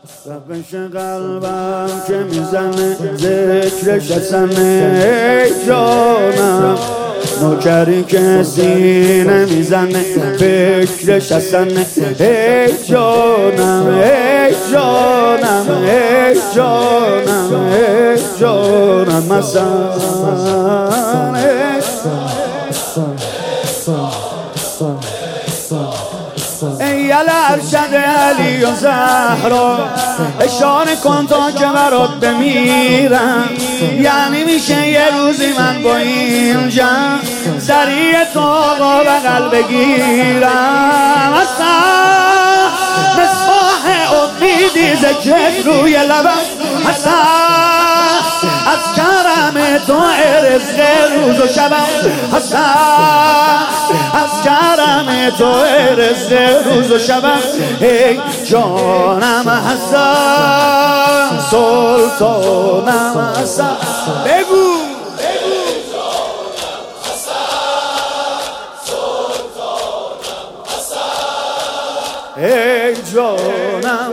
تپش قلبم که میزنه ذکرش حسنه ای جانم، نوکری که سینه میزنه فکرش حسنه ای جانم ای جانم ای جانم ای جانم ای الارشد علی و زهرا اشاره کن تا که برات بمیرم، یعنی میشه یه روزی من با این جمع ذریع تو آقا بغل بگیرم. اصلا مصباح امیدی ذکرت روی لبم، اصلا از کرم تو رزق روز و شبم، اصلا از کرم تو رزق روز و شبم ای جانم حسن سلطانم حسن. بگو ای جانم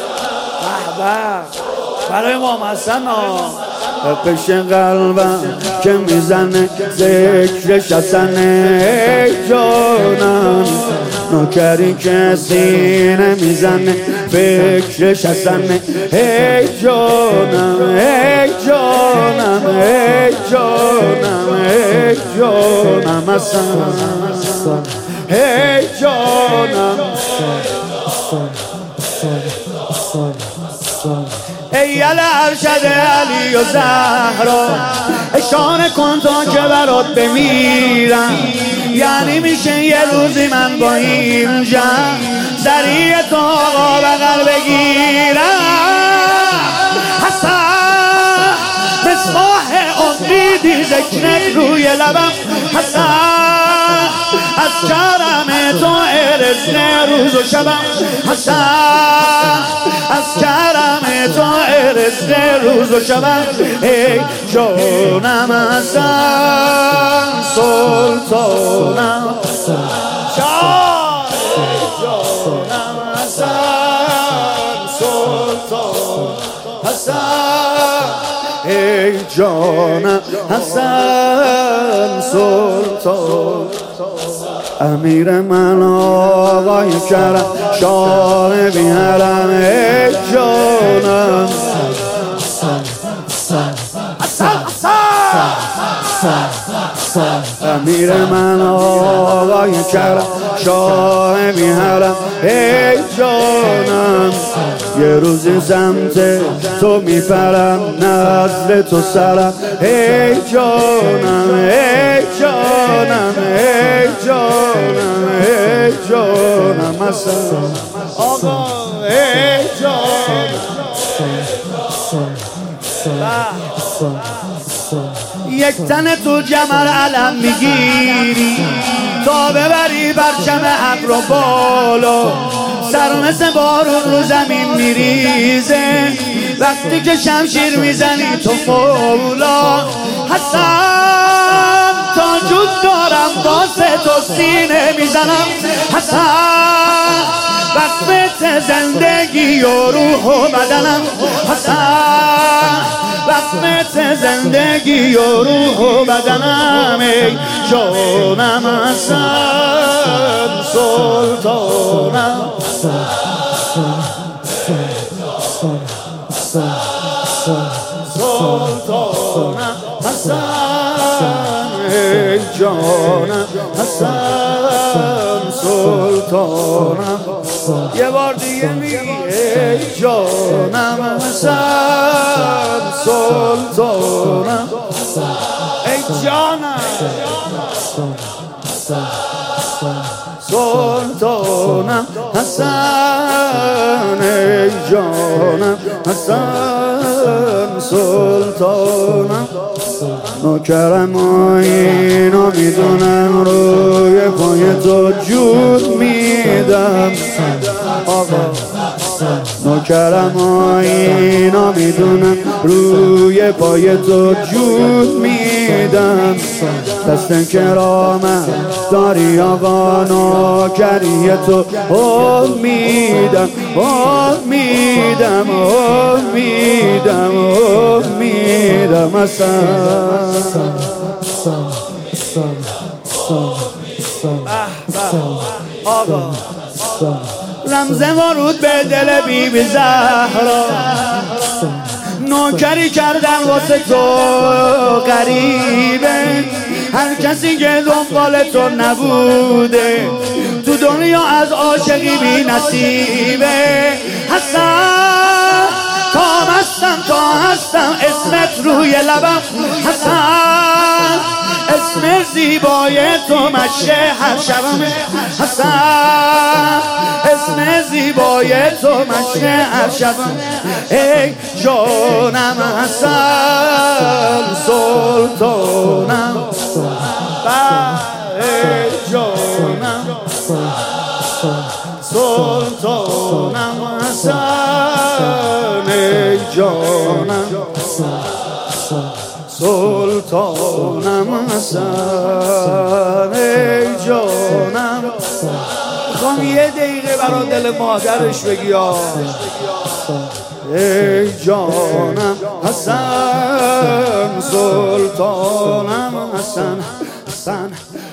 برای امام حسن تپش قلبم که میزنه ذکرش حسنه ای جانم، نوکری که سینه میزنه فکرش حسنه ای جانم ای جانم ای جانم ای جانم حسن ای جانم. ای الارشد علی و زهرا اشاره کن تا که برات بمیرم، یعنی میشه یه روزی من با این جمع ذریع تو آقا بغل بگیرم. حسن مصباح امیدی ذکرت روی لبم، حسن از کرم تو رزق روز و شبم، حسن از کرم تو رزق روز و شبم ای جانم حسن سلطانم جانم حسن سلطان حسن ای جانم حسن سلطان. امیر من آقای کرم شاه بی حرم ای جانم امیر من آقای کرم شاه بی حرم ای جانم، یه روزی سمت تو میپرم نزد تو سرم ای جانم ای جانم ای جانم ای جانم حسن آقا ای جانم. یک تن تو جمر علم میگیری تا ببری برچم حق رو بالا، سر مثل بارون رو زمین میریزه وقتی که شمشیر میزنی تو مولا. حسن تا جود دارم واسه تو سینه میزنم، حسن وقفت زندگی و روح و بدنم، حسن وقفت زندگی و روح و بدنم ای جانم حسن سلطانم سلطانم حسن ای جانم حسن سلطانم. یه بار دیگه میگی ای جانم حسن سلطانم ای جانم سلطانم حسن ای جانم حسن سلطانم. نوکرم و اینو میدونم روی پای تو جود میدم آقا، نوکرم و اینو میدونم روی پای تو جود میدم، دست کرامت داری آقا نوکری تو امیدم امیدم آقا رمز ورود به دل بی زهرا نوکری کردن واسه تو غریبه هر کسی که دنبال تو نبوده تو دنیا از عاشقی بی نصیبه حسن تا هستم اسمت روی لبم حسن اسم زیبای تو مشه هر شبم حسن اسم زیبای تو مشه هر شبم ای جانم حسن سلطانم ای جانم سلطانم حسن ای جانم سلطانم حسن ای جانم میخوام یه دقیقه برا دل مادرش بگی ای جانم حسن سلطانم حسن